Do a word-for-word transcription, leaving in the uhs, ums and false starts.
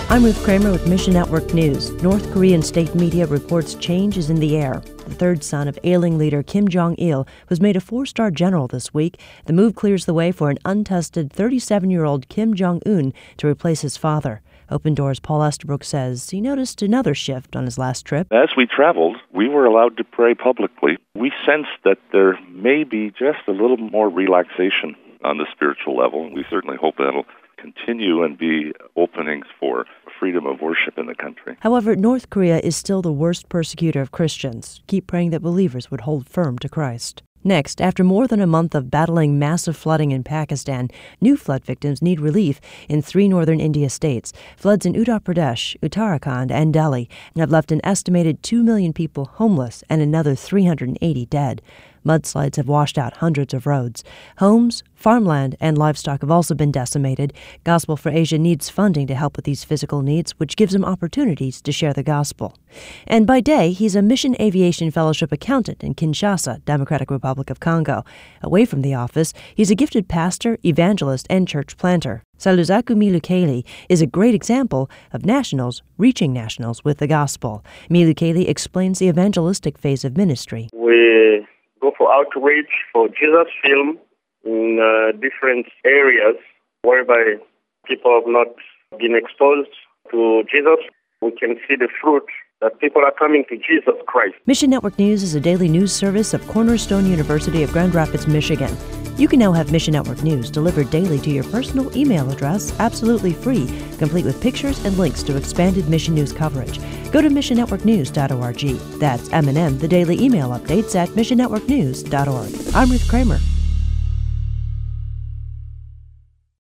I'm Ruth Kramer with Mission Network News. North Korean state media reports change is in the air. The third son of ailing leader Kim Jong-il was made a four-star general this week. The move clears the way for an untested thirty-seven-year-old Kim Jong-un to replace his father. Open Doors' Paul Estabrook says he noticed another shift on his last trip. As we traveled, we were allowed to pray publicly. We sensed that there may be just a little more relaxation on the spiritual level. We certainly hope that'll continue and be openings for freedom of worship in the country. However, North Korea is still the worst persecutor of Christians. Keep praying that believers would hold firm to Christ. Next, after more than a month of battling massive flooding in Pakistan, new flood victims need relief in three northern India states. Floods in Uttar Pradesh, Uttarakhand, and Delhi have left an estimated two million people homeless and another three hundred eighty dead. Mudslides have washed out hundreds of roads. Homes, farmland, and livestock have also been decimated. Gospel for Asia needs funding to help with these physical needs, which gives him opportunities to share the gospel. And by day, he's a Mission Aviation Fellowship accountant in Kinshasa, Democratic Republic of Congo. Away from the office, he's a gifted pastor, evangelist, and church planter. Saluzaku Milukeli is a great example of nationals reaching nationals with the gospel. Milukeli explains the evangelistic phase of ministry. We go for outreach for Jesus film in uh, different areas whereby people have not been exposed to Jesus. We can see the fruit that people are coming to Jesus Christ. Mission Network News is a daily news service of Cornerstone University of Grand Rapids, Michigan. You can now have Mission Network News delivered daily to your personal email address, absolutely free, complete with pictures and links to expanded Mission News coverage. Go to mission network news dot org. That's M and M, the daily email updates at mission network news dot org. I'm Ruth Kramer.